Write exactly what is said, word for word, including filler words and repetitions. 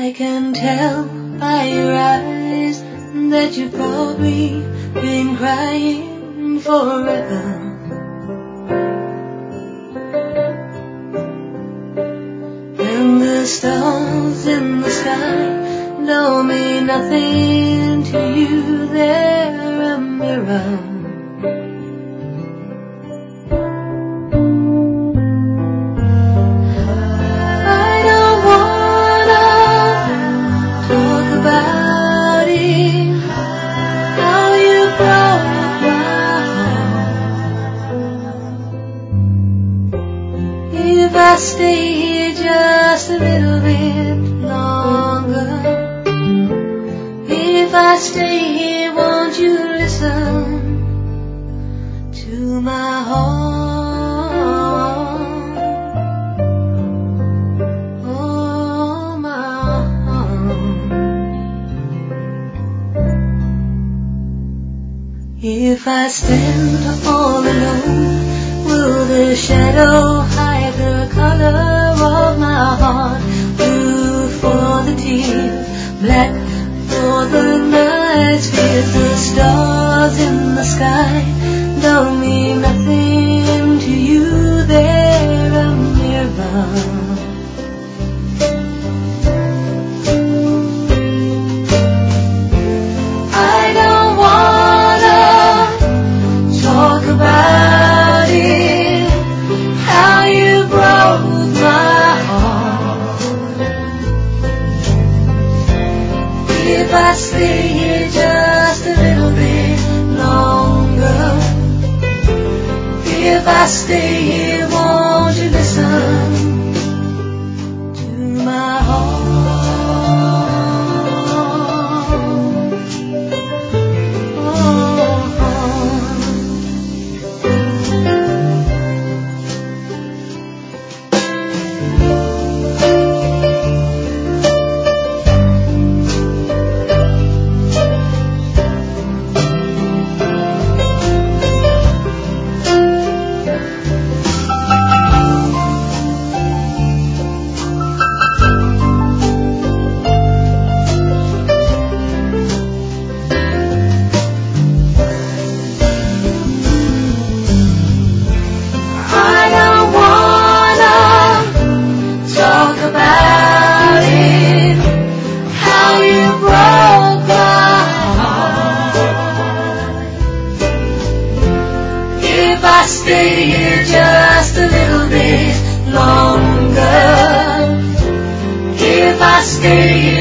I can tell by your eyes that you've probably been crying forever. And the stars in the sky don't mean nothing to you, they're a mirror. If I stay here just a little bit longer, if I stay here, won't you listen to my heart? Oh, my heart. If I stand all alone, will the shadow hide the color of my heart? Blue for the tears, black for the nights, with the stars in the sky don't mean nothing to you, they're a mirror. I don't wanna talk about it, how you broke my heart. If I stay here just a little bit longer, if I stay here, won't you listen to my heart? If I stay here just a little bit longer, if I stay here